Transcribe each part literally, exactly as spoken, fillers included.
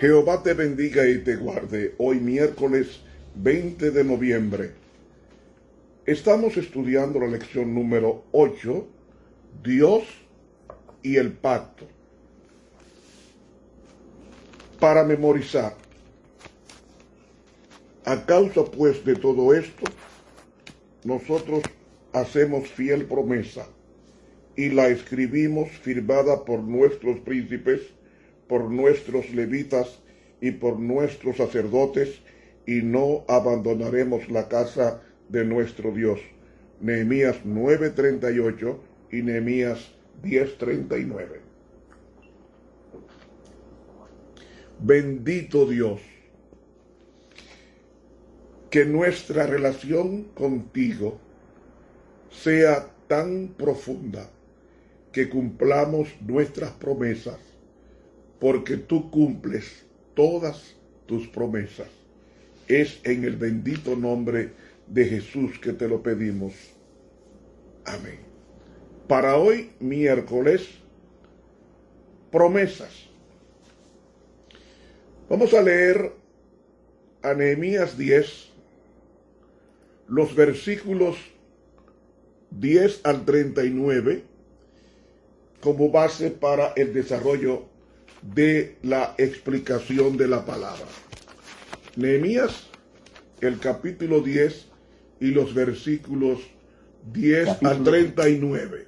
Jehová te bendiga y te guarde. Hoy miércoles veinte de noviembre. Estamos estudiando la lección número ocho, Dios y el pacto. Para memorizar. A causa pues de todo esto, nosotros hacemos fiel promesa y la escribimos firmada por nuestros príncipes, por nuestros levitas y por nuestros sacerdotes, y no abandonaremos la casa de nuestro Dios. Nehemías nueve treinta y ocho y Nehemías diez treinta y nueve. Bendito Dios, que nuestra relación contigo sea tan profunda que cumplamos nuestras promesas, porque tú cumples todas tus promesas. Es en el bendito nombre de Jesús que te lo pedimos. Amén. Para hoy, miércoles, promesas. Vamos a leer a Nehemías diez, los versículos diez al treinta y nueve, como base para el desarrollo de la explicación de la palabra. Nehemías, el capítulo diez y los versículos diez capítulo al treinta y nueve.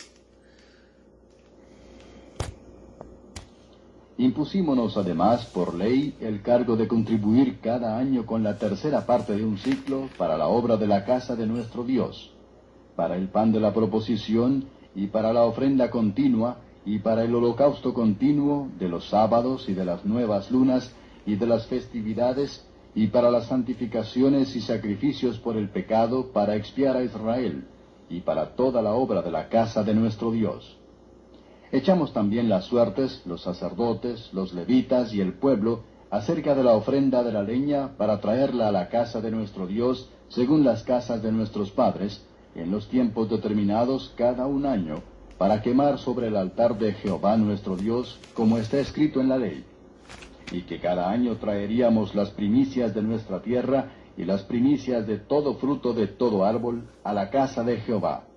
Impusimos además por ley el cargo de contribuir cada año con la tercera parte de un ciclo para la obra de la casa de nuestro Dios, para el pan de la proposición y para la ofrenda continua y para el holocausto continuo de los sábados y de las nuevas lunas y de las festividades y para las santificaciones y sacrificios por el pecado para expiar a Israel y para toda la obra de la casa de nuestro Dios. Echamos también las suertes, los sacerdotes, los levitas y el pueblo, acerca de la ofrenda de la leña para traerla a la casa de nuestro Dios, según las casas de nuestros padres, en los tiempos determinados cada un año, para quemar sobre el altar de Jehová nuestro Dios, como está escrito en la ley. Y que cada año traeríamos las primicias de nuestra tierra y las primicias de todo fruto de todo árbol a la casa de Jehová.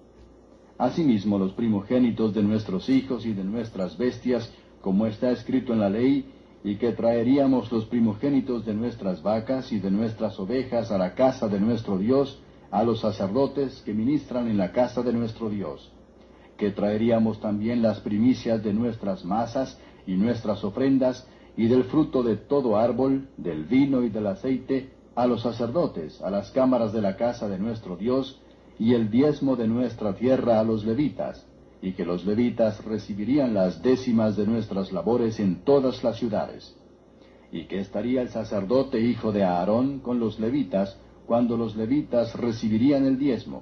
Asimismo los primogénitos de nuestros hijos y de nuestras bestias, como está escrito en la ley, y que traeríamos los primogénitos de nuestras vacas y de nuestras ovejas a la casa de nuestro Dios, a los sacerdotes que ministran en la casa de nuestro Dios. Que traeríamos también las primicias de nuestras masas y nuestras ofrendas, y del fruto de todo árbol, del vino y del aceite, a los sacerdotes, a las cámaras de la casa de nuestro Dios, y el diezmo de nuestra tierra a los levitas, y que los levitas recibirían las décimas de nuestras labores en todas las ciudades. Y que estaría el sacerdote hijo de Aarón con los levitas, cuando los levitas recibirían el diezmo,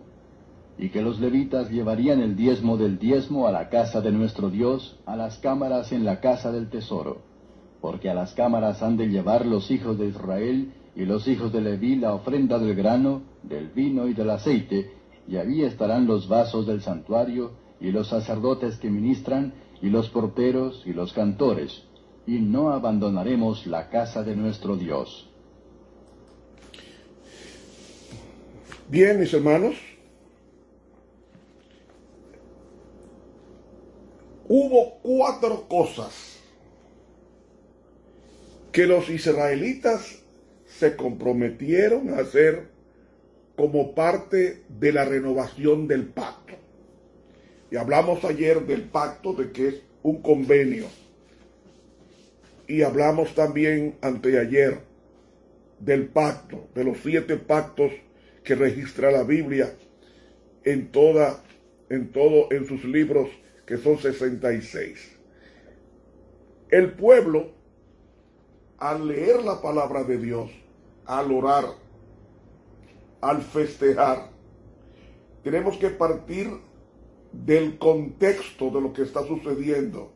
y que los levitas llevarían el diezmo del diezmo a la casa de nuestro Dios, a las cámaras en la casa del tesoro, porque a las cámaras han de llevar los hijos de Israel y los hijos de Leví la ofrenda del grano, del vino y del aceite, y allí estarán los vasos del santuario, y los sacerdotes que ministran, y los porteros y los cantores, y no abandonaremos la casa de nuestro Dios. Bien, mis hermanos, hubo cuatro cosas que los israelitas se comprometieron a hacer como parte de la renovación del pacto. Y hablamos ayer del pacto, de que es un convenio. Y hablamos también anteayer del pacto, de los siete pactos que registra la Biblia en toda, en todo, en sus libros, que son sesenta y seis. El pueblo, al leer la palabra de Dios, al orar, al festejar, tenemos que partir del contexto de lo que está sucediendo.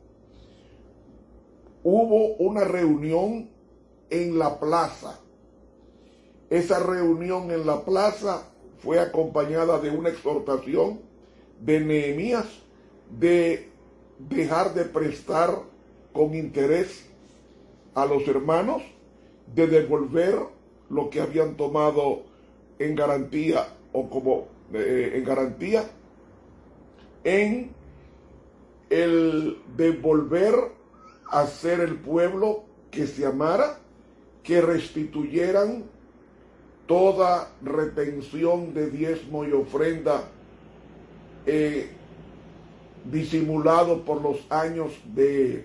Hubo una reunión en la plaza. Esa reunión en la plaza fue acompañada de una exhortación de Nehemías de dejar de prestar con interés a los hermanos de devolver lo que habían tomado en garantía o como eh, en garantía en el devolver a ser el pueblo que se amara, que restituyeran toda retención de diezmo y ofrenda eh, disimulado por los años de,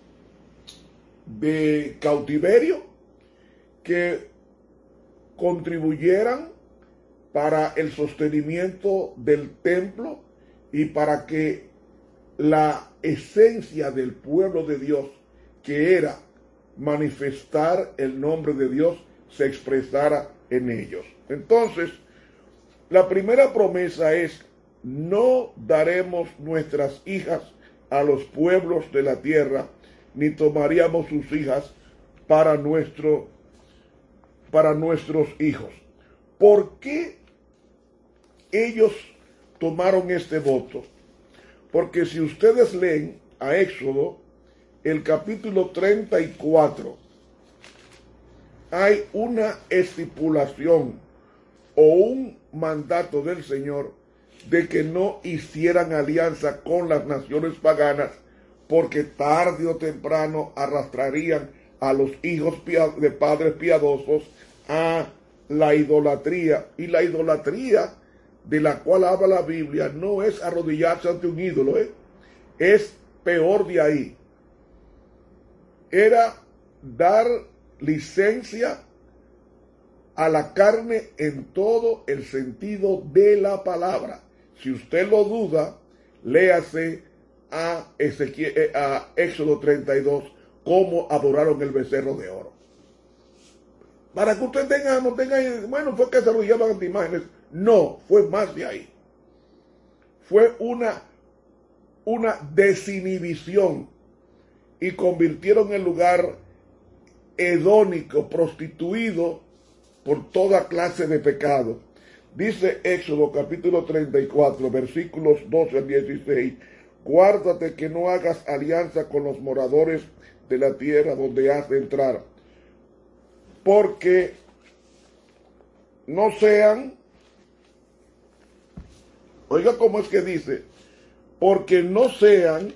de cautiverio, que contribuyeran para el sostenimiento del templo y para que la esencia del pueblo de Dios, que era manifestar el nombre de Dios, se expresara en ellos. Entonces, la primera promesa es: no daremos nuestras hijas a los pueblos de la tierra, ni tomaríamos sus hijas para nuestro, para nuestros hijos. ¿Por qué ellos tomaron este voto? Porque si ustedes leen a Éxodo, el capítulo treinta y cuatro, hay una estipulación o un mandato del Señor de que no hicieran alianza con las naciones paganas, porque tarde o temprano arrastrarían a los hijos de padres piadosos a la idolatría. Y la idolatría de la cual habla la Biblia no es arrodillarse ante un ídolo, ¿eh? Es peor de ahí. Era dar licencia a la carne en todo el sentido de la palabra. Si usted lo duda, léase a, Ezequiel, a Éxodo treinta y dos, cómo adoraron el becerro de oro. Para que usted tenga, no tenga, bueno, fue que se arrodillaban ante imágenes. No, fue más de ahí. Fue una, una desinhibición, y convirtieron el lugar hedónico, prostituido por toda clase de pecado. Dice Éxodo capítulo treinta y cuatro, versículos doce al dieciséis, guárdate que no hagas alianza con los moradores de la tierra donde has de entrar, porque no sean, oiga cómo es que dice, porque no sean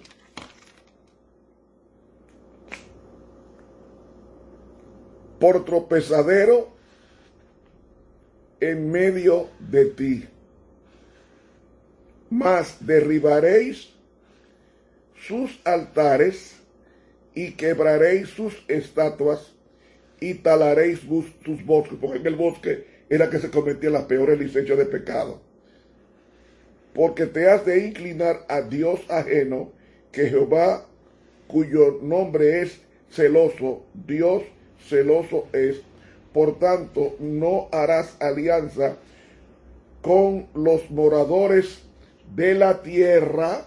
por tropezadero en medio de ti, mas derribaréis sus altares y quebraréis sus estatuas y talaréis sus bosques, porque en el bosque era que se cometían las peores licencias de pecado. Porque te has de inclinar a Dios ajeno, que Jehová, cuyo nombre es celoso, Dios celoso es. Por tanto, no harás alianza con los moradores de la tierra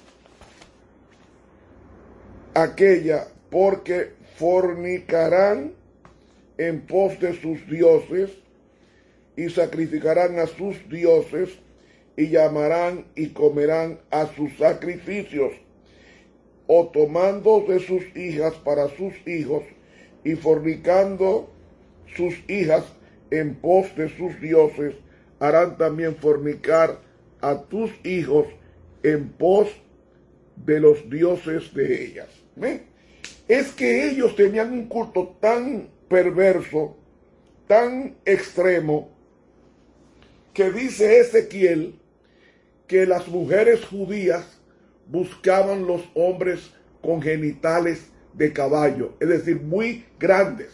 aquella, porque fornicarán en pos de sus dioses y sacrificarán a sus dioses y llamarán y comerán a sus sacrificios, o tomando de sus hijas para sus hijos y fornicando sus hijas en pos de sus dioses, harán también fornicar a tus hijos en pos de los dioses de ellas. ¿Ven? Es que ellos tenían un culto tan perverso, tan extremo, que dice Ezequiel que las mujeres judías buscaban los hombres con genitales de caballo, es decir, muy grandes.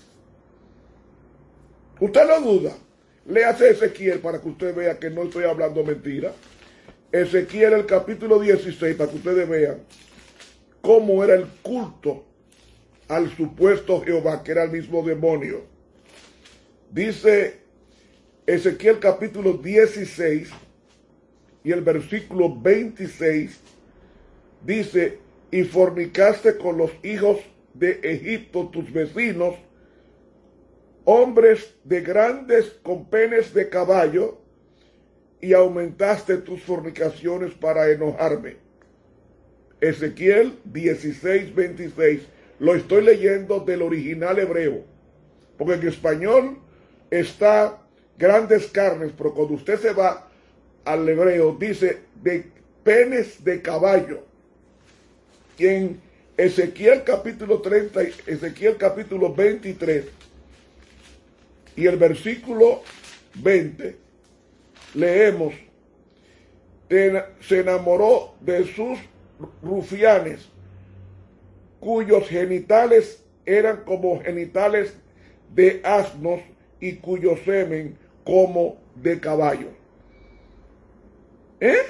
Usted lo duda, léase Ezequiel para que usted vea que no estoy hablando mentira. Ezequiel, el capítulo dieciséis, para que ustedes vean cómo era el culto al supuesto Jehová, que era el mismo demonio. Dice Ezequiel capítulo dieciséis y el versículo veintiséis, dice: y fornicaste con los hijos de Egipto, tus vecinos, hombres de grandes con penes de caballo, y aumentaste tus fornicaciones para enojarme. Ezequiel dieciséis, veintiséis. lo estoy leyendo del original hebreo, porque en español está grandes carnes, pero cuando usted se va al hebreo dice de penes de caballo. Y en Ezequiel capítulo treinta, Ezequiel capítulo veintitrés y el versículo veinte, leemos: se enamoró de sus rufianes, cuyos genitales eran como genitales de asnos y cuyo semen como de caballo. ¿Eh?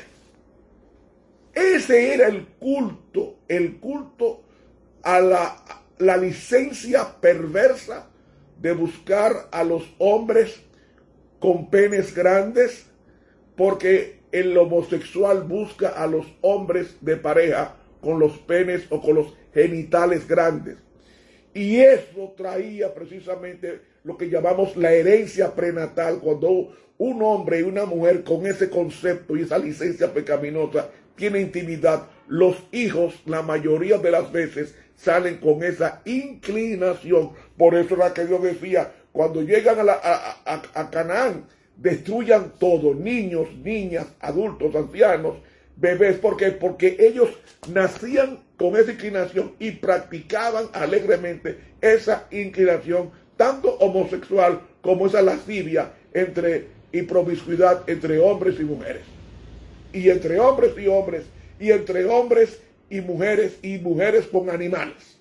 Ese era el culto, el culto a la, la licencia perversa de buscar a los hombres con penes grandes, porque el homosexual busca a los hombres de pareja con los penes o con los genitales grandes. Y eso traía precisamente lo que llamamos la herencia prenatal, cuando un hombre y una mujer con ese concepto y esa licencia pecaminosa tiene intimidad, los hijos la mayoría de las veces salen con esa inclinación. Por eso era que Dios decía, cuando llegan a, la, a, a, a Canaán, destruyan todo, niños, niñas, adultos, ancianos, bebés. ¿Por qué? Porque ellos nacían con esa inclinación y practicaban alegremente esa inclinación, tanto homosexual como esa lascivia entre, y promiscuidad entre hombres y mujeres. Y entre hombres y hombres, y entre hombres y mujeres, y mujeres con animales.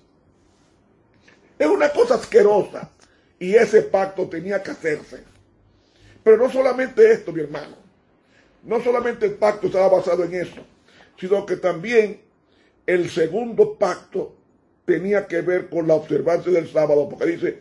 Es una cosa asquerosa, y ese pacto tenía que hacerse. Pero no solamente esto, mi hermano, no solamente el pacto estaba basado en eso, sino que también el segundo pacto tenía que ver con la observancia del sábado, porque dice: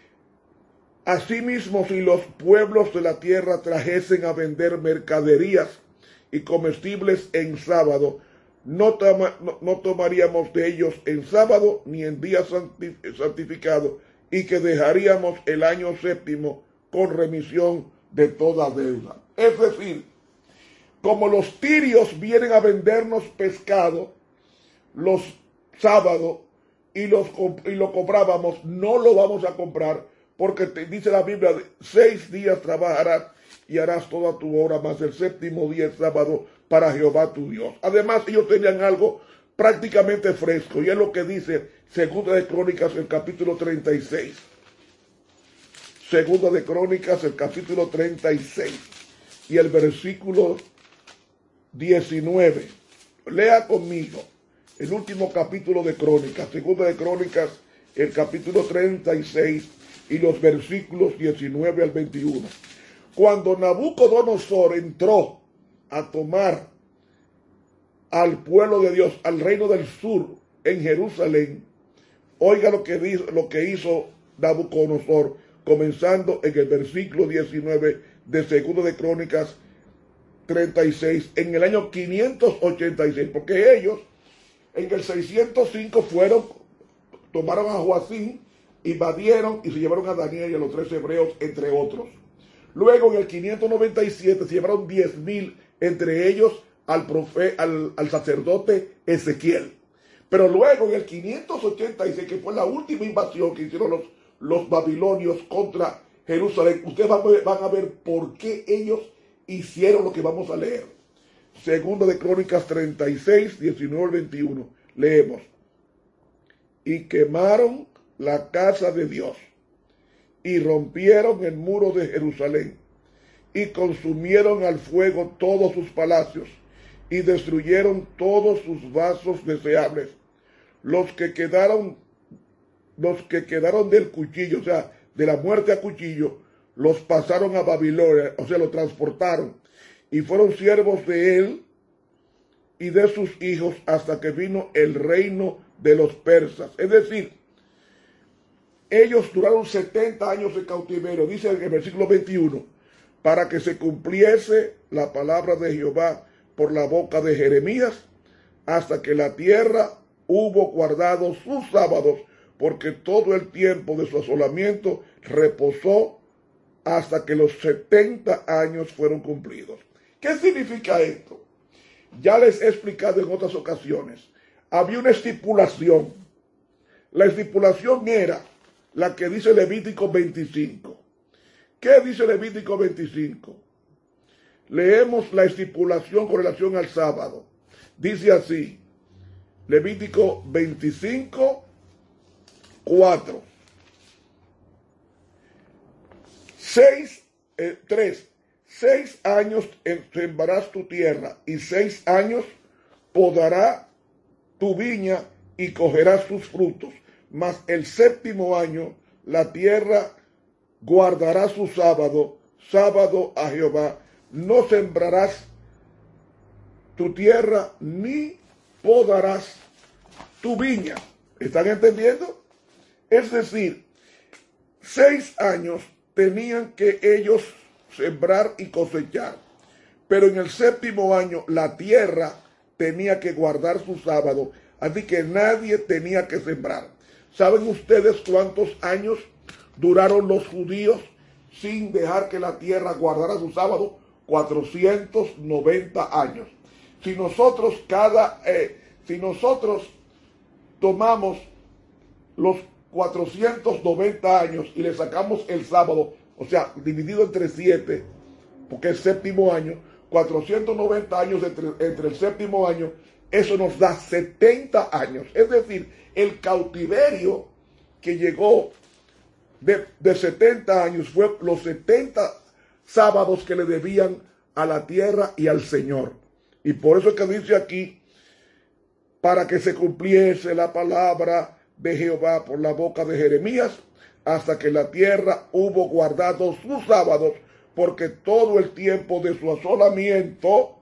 asimismo, si los pueblos de la tierra trajesen a vender mercaderías y comestibles en sábado, no, toma, no, no tomaríamos de ellos en sábado ni en día santificado, y que dejaríamos el año séptimo con remisión de toda deuda. Es decir, como los tirios vienen a vendernos pescado los sábados y, los, y lo comprábamos, no lo vamos a comprar, porque te dice la Biblia: seis días trabajarás y harás toda tu obra, más el séptimo día es sábado para Jehová tu Dios. Además, ellos tenían algo prácticamente fresco, y es lo que dice Segunda de Crónicas, el capítulo treinta y seis. Segunda de Crónicas, el capítulo treinta y seis y el versículo diecinueve. Lea conmigo el último capítulo de Crónicas, Segunda de Crónicas, el capítulo treinta y seis y los versículos diecinueve al veintiuno. Cuando Nabucodonosor entró a tomar al pueblo de Dios, al reino del sur, en Jerusalén, oiga lo que, dijo, lo que hizo Nabucodonosor, comenzando en el versículo diecinueve de Segunda de Crónicas treinta y seis, en el año quinientos ochenta y seis, porque ellos en el seiscientos cinco fueron, tomaron a Joacim, invadieron y se llevaron a Daniel y a los tres hebreos, entre otros. Luego en el quinientos noventa y siete se llevaron diez mil, entre ellos al, profe, al, al sacerdote Ezequiel. Pero luego en el quinientos ochenta y seis, que fue la última invasión que hicieron los, los babilonios contra Jerusalén, ustedes van a, ver, van a ver por qué ellos hicieron lo que vamos a leer. Segunda de Crónicas treinta y seis, diecinueve al veintiuno. Leemos: y quemaron la casa de Dios, y rompieron el muro de Jerusalén, y consumieron al fuego todos sus palacios, y destruyeron todos sus vasos deseables. Los que quedaron, los que quedaron del cuchillo, o sea, de la muerte a cuchillo, los pasaron a Babilonia, o sea, lo transportaron, y fueron siervos de él y de sus hijos hasta que vino el reino de los persas. Es decir, ellos duraron setenta años de cautiverio, dice en el versículo veintiuno, para que se cumpliese la palabra de Jehová por la boca de Jeremías, hasta que la tierra hubo guardado sus sábados, porque todo el tiempo de su asolamiento reposó hasta que los setenta años fueron cumplidos. ¿Qué significa esto? Ya les he explicado en otras ocasiones. Había una estipulación La estipulación era la que dice Levítico veinticinco. ¿Qué dice Levítico veinticinco? Leemos la estipulación con relación al sábado. Dice así, Levítico veinticinco, cuatro. Seis, eh, tres. Seis años sembrarás tu tierra y seis años podará tu viña y cogerás sus frutos. Mas el séptimo año la tierra guardará su sábado, sábado a Jehová. No sembrarás tu tierra ni podarás tu viña. ¿Están entendiendo? Es decir, seis años tenían que ellos sembrar y cosechar, pero en el séptimo año la tierra tenía que guardar su sábado, así que nadie tenía que sembrar. ¿Saben ustedes cuántos años duraron los judíos sin dejar que la tierra guardara su sábado? cuatrocientos noventa años. Si nosotros cada, eh, si nosotros tomamos los cuatrocientos noventa años y le sacamos el sábado, o sea, dividido entre siete, porque es séptimo año, cuatrocientos noventa años entre, entre el séptimo año, eso nos da setenta años. Es decir, el cautiverio que llegó de, de setenta años fue los setenta sábados que le debían a la tierra y al Señor. Y por eso es que dice aquí, para que se cumpliese la palabra de Jehová por la boca de Jeremías, hasta que la tierra hubo guardado sus sábados, porque todo el tiempo de su asolamiento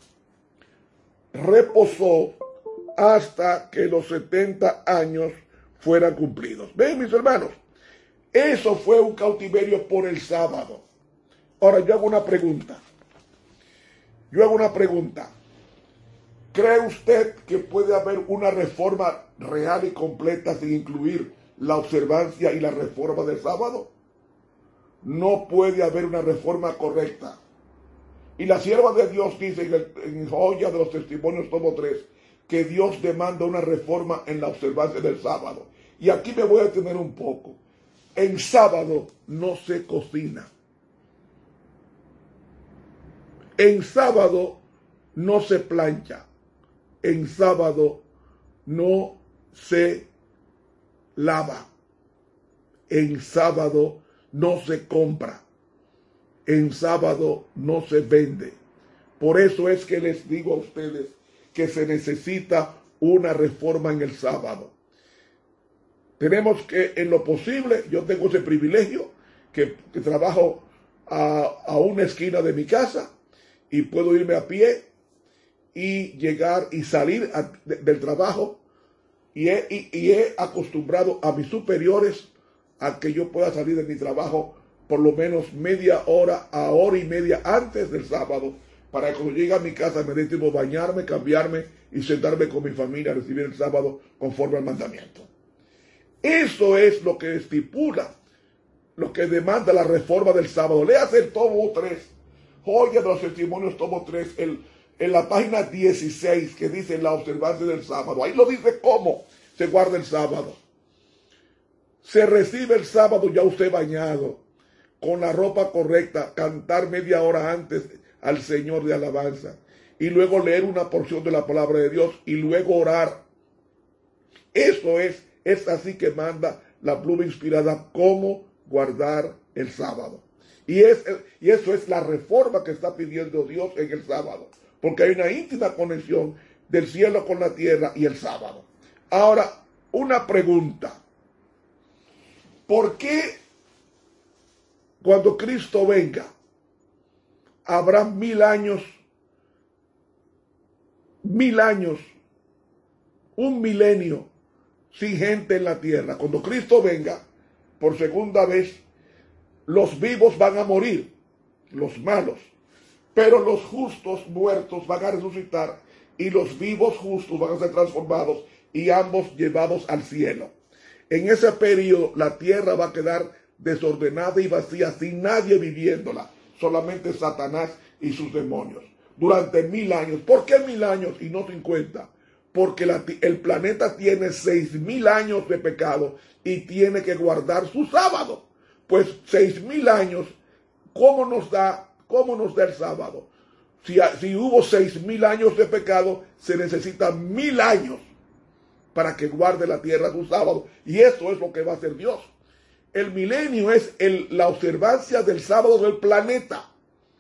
reposó hasta que los setenta años fueran cumplidos. ¿Ven, mis hermanos? Eso fue un cautiverio por el sábado. Ahora yo hago una pregunta. Yo hago una pregunta. ¿Cree usted que puede haber una reforma real y completa sin incluir la observancia y la reforma del sábado? No puede haber una reforma correcta. Y la sierva de Dios dice en, el, en Joya de los Testimonios, tomo tres, que Dios demanda una reforma en la observancia del sábado. Y aquí me voy a detener un poco. En sábado no se cocina. En sábado no se plancha. En sábado no se lava. En sábado no se compra. En sábado no se vende. Por eso es que les digo a ustedes que se necesita una reforma en el sábado. Tenemos que, en lo posible, yo tengo ese privilegio, que, que trabajo a, a una esquina de mi casa y puedo irme a pie y llegar y salir a, de, del trabajo y he, y, y he acostumbrado a mis superiores a que yo pueda salir de mi trabajo por lo menos media hora a hora y media antes del sábado, para que cuando llegue a mi casa me dé tiempo bañarme, cambiarme y sentarme con mi familia a recibir el sábado conforme al mandamiento. Eso es lo que estipula, lo que demanda la reforma del sábado. Léase el tomo tres, Joya de los Testimonios, tomo tres, el, en la página dieciséis, que dice la observancia del sábado. Ahí lo dice cómo se guarda el sábado. Se recibe el sábado ya usted bañado, con la ropa correcta, cantar media hora antes al Señor de alabanza, y luego leer una porción de la palabra de Dios, y luego orar. Eso es, es así que manda la pluma inspirada, cómo guardar el sábado. Y, es, y eso es la reforma que está pidiendo Dios en el sábado, porque hay una íntima conexión del cielo con la tierra y el sábado. Ahora, una pregunta. ¿Por qué cuando Cristo venga habrá mil años, mil años, un milenio sin gente en la tierra? Cuando Cristo venga por segunda vez, los vivos van a morir, los malos, pero los justos muertos van a resucitar y los vivos justos van a ser transformados y ambos llevados al cielo. En ese periodo la tierra va a quedar desordenada y vacía, sin nadie viviéndola, solamente Satanás y sus demonios, durante mil años. ¿Por qué mil años y no cincuenta? porque la, el planeta tiene seis mil años de pecado y tiene que guardar su sábado. Pues seis mil años, ¿cómo nos da, cómo nos da el sábado? Si, si hubo seis mil años de pecado, se necesitan mil años para que guarde la tierra su sábado. Y eso es lo que va a hacer Dios. El milenio es el, la observancia del sábado del planeta.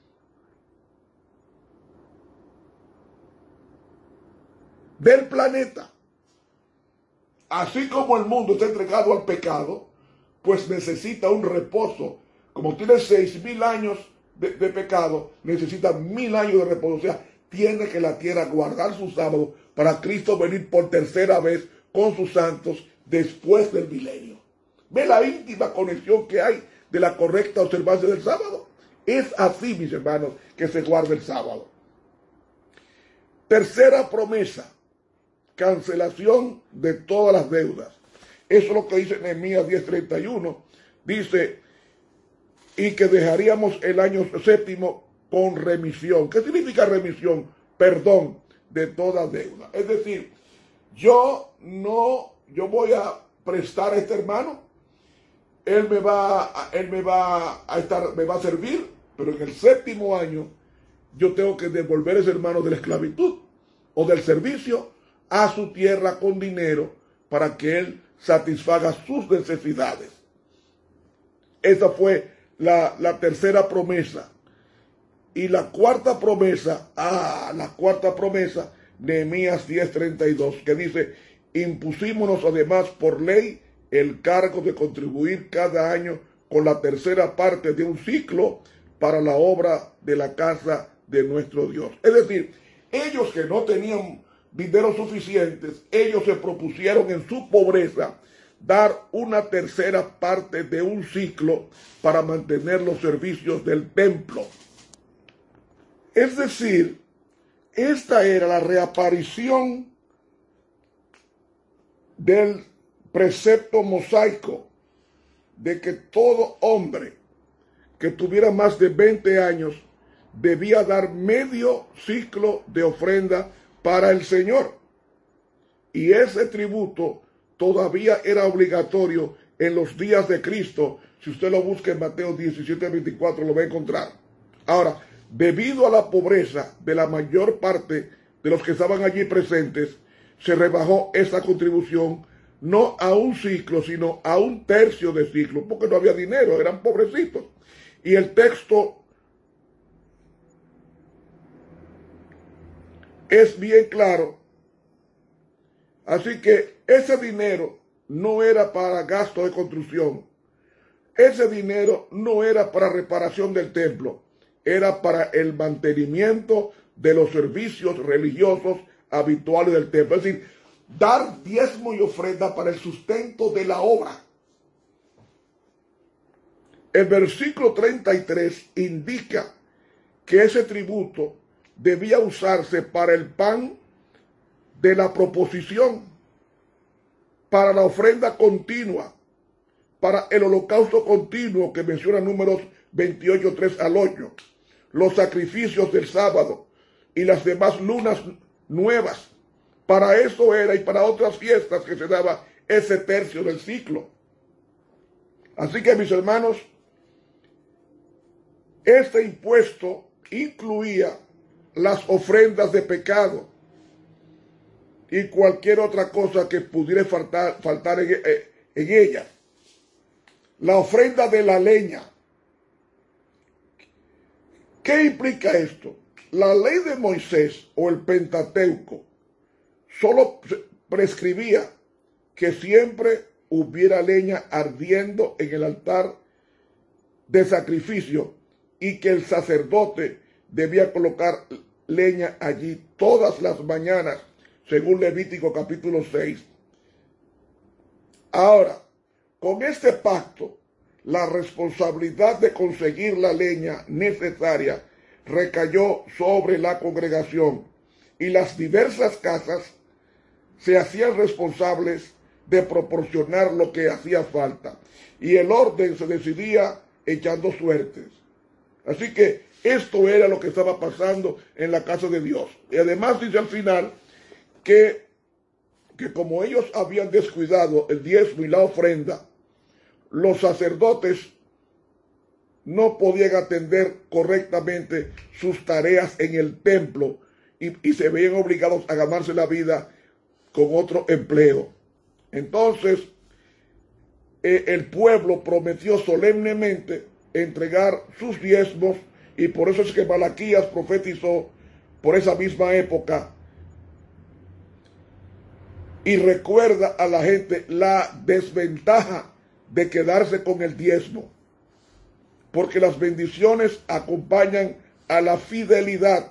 Del planeta. Así como el mundo está entregado al pecado, pues necesita un reposo. Como tiene seis mil años de, de pecado, necesita mil años de reposo. O sea, tiene que la tierra guardar su sábado para Cristo venir por tercera vez con sus santos después del milenio. ¿Ve la íntima conexión que hay de la correcta observancia del sábado? Es así, mis hermanos, que se guarda el sábado. Tercera promesa. Cancelación de todas las deudas. Eso es lo que dice Nehemías diez treinta y uno. Dice, y que dejaríamos el año séptimo con remisión. ¿Qué significa remisión? Perdón de toda deuda. Es decir, yo no, yo voy a prestar a este hermano, él me va, a, él me va a estar, me va a servir, pero en el séptimo año yo tengo que devolver a ese hermano de la esclavitud o del servicio a su tierra con dinero para que él satisfaga sus necesidades. Esa fue la, la tercera promesa. Y la cuarta promesa, ah, la cuarta promesa, Nehemías diez treinta y dos, que dice, impusimos además por ley el cargo de contribuir cada año con la tercera parte de un ciclo para la obra de la casa de nuestro Dios. Es decir, ellos que no tenían dinero suficientes, ellos se propusieron en su pobreza dar una tercera parte de un ciclo para mantener los servicios del templo. Es decir, esta era la reaparición del precepto mosaico de que todo hombre que tuviera más de veinte años debía dar medio ciclo de ofrenda para el Señor. Y ese tributo todavía era obligatorio en los días de Cristo. Si usted lo busca en Mateo diecisiete veinticuatro lo va a encontrar. Ahora, debido a la pobreza de la mayor parte de los que estaban allí presentes, se rebajó esa contribución no a un ciclo, sino a un tercio de ciclo, porque no había dinero, eran pobrecitos. Y el texto es bien claro. Así que ese dinero no era para gasto de construcción. Ese dinero no era para reparación del templo. Era para el mantenimiento de los servicios religiosos habituales del templo. Es decir, dar diezmo y ofrenda para el sustento de la obra. El versículo treinta y tres indica que ese tributo debía usarse para el pan de la proposición, para la ofrenda continua, para el holocausto continuo que menciona Números veintiocho, tres al ocho, los sacrificios del sábado y las demás lunas nuevas. Para eso era, y para otras fiestas que se daba ese tercio del ciclo. Así que, mis hermanos, este impuesto incluía las ofrendas de pecado y cualquier otra cosa que pudiera faltar, faltar en, en ella. La ofrenda de la leña. ¿Qué implica esto? La ley de Moisés o el Pentateuco solo prescribía que siempre hubiera leña ardiendo en el altar de sacrificio y que el sacerdote debía colocar leña allí todas las mañanas, según Levítico capítulo seis. Ahora, con este pacto, la responsabilidad de conseguir la leña necesaria recayó sobre la congregación y las diversas casas se hacían responsables de proporcionar lo que hacía falta. Y el orden se decidía echando suertes. Así que esto era lo que estaba pasando en la casa de Dios. Y además dice al final que que como ellos habían descuidado el diezmo y la ofrenda, los sacerdotes no podían atender correctamente sus tareas en el templo y, y se veían obligados a ganarse la vida con otro empleo. Entonces, eh, el pueblo prometió solemnemente entregar sus diezmos, y por eso es que Malaquías profetizó por esa misma época y recuerda a la gente la desventaja de quedarse con el diezmo, porque las bendiciones acompañan a la fidelidad.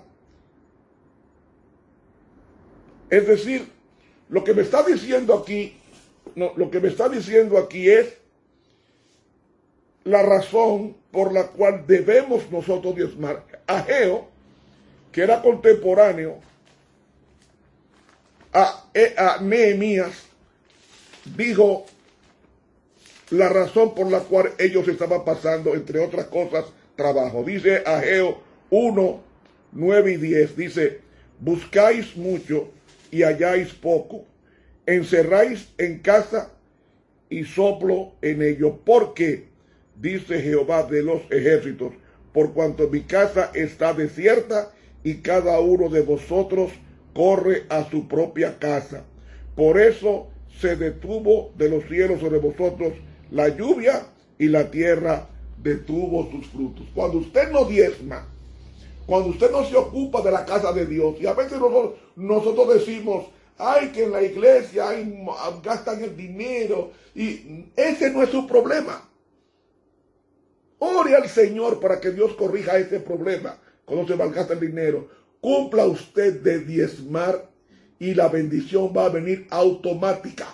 Es decir, lo que me está diciendo aquí, no, lo que me está diciendo aquí es la razón por la cual debemos nosotros diezmar. Ageo, que era contemporáneo a, a Nehemías, dijo la razón por la cual ellos estaban pasando, entre otras cosas, trabajo. Dice Ageo uno, nueve y diez, dice: buscáis mucho y halláis poco, encerráis en casa y soplo en ello. ¿Por qué? Dice Jehová de los ejércitos: por cuanto mi casa está desierta y cada uno de vosotros corre a su propia casa. Por eso se detuvo de los cielos sobre vosotros la lluvia y la tierra detuvo sus frutos. Cuando usted no diezma, cuando usted no se ocupa de la casa de Dios, y a veces nosotros, nosotros decimos, ay, que en la iglesia hay, gastan el dinero, y ese no es su problema. Ore al Señor para que Dios corrija ese problema cuando se malgasta el dinero. Cumpla usted de diezmar y la bendición va a venir automática.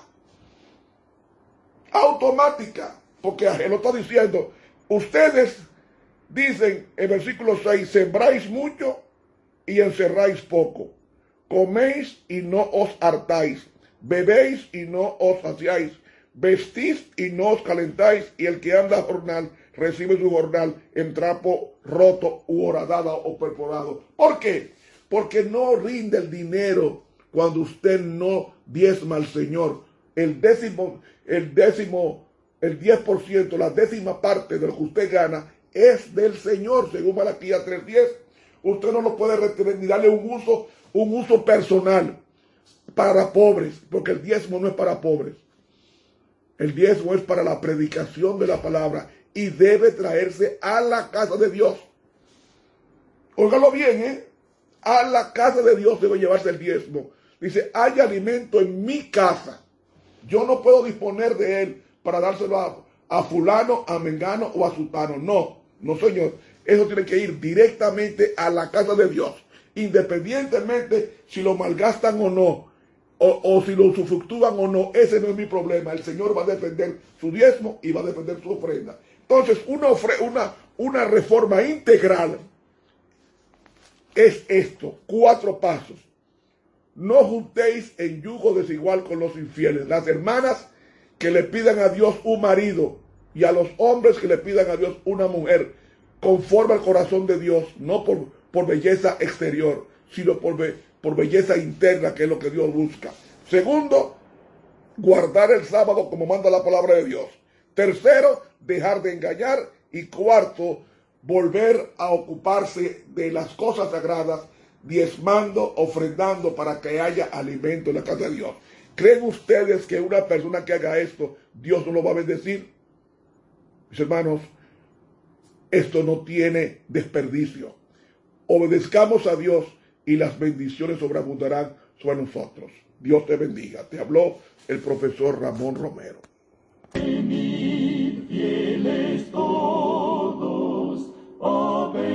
Automática. Porque él lo está diciendo. Ustedes dicen en versículo seis, sembráis mucho y encerráis poco. Coméis y no os hartáis. Bebéis y no os saciáis. Vestís y no os calentáis. Y el que anda a jornal recibe su jornal en trapo roto u horadada o perforado. ¿Por qué? Porque no rinde el dinero cuando usted no diezma al Señor. El décimo, el décimo, el diez por ciento, la décima parte de lo que usted gana es del Señor, según Malaquías tres diez. Usted no lo puede retener ni darle un uso, un uso personal para pobres, porque el diezmo no es para pobres. El diezmo es para la predicación de la palabra y debe traerse a la casa de Dios. Óigalo bien, ¿eh? A la casa de Dios debe llevarse el diezmo. Dice, hay alimento en mi casa. Yo no puedo disponer de él para dárselo a, a fulano, a mengano o a sutano. No, no señor. Eso tiene que ir directamente a la casa de Dios. Independientemente si lo malgastan o no, o, o si lo usufructúan o no, ese no es mi problema. El Señor va a defender su diezmo y va a defender su ofrenda. Entonces, una, ofre, una, una reforma integral es esto, cuatro pasos. No juntéis en yugo desigual con los infieles. Las hermanas que le pidan a Dios un marido y a los hombres que le pidan a Dios una mujer, conforme al corazón de Dios, no por, por belleza exterior, sino por, be, por belleza interna, que es lo que Dios busca. Segundo, guardar el sábado como manda la palabra de Dios. Tercero, dejar de engañar. Y cuarto, volver a ocuparse de las cosas sagradas, diezmando, ofrendando para que haya alimento en la casa de Dios. ¿Creen ustedes que una persona que haga esto, Dios no lo va a bendecir? Mis hermanos, esto no tiene desperdicio. Obedezcamos a Dios y las bendiciones sobreabundarán sobre nosotros. Dios te bendiga. Te habló el profesor Ramón Romero. Venid fieles todos, a ver.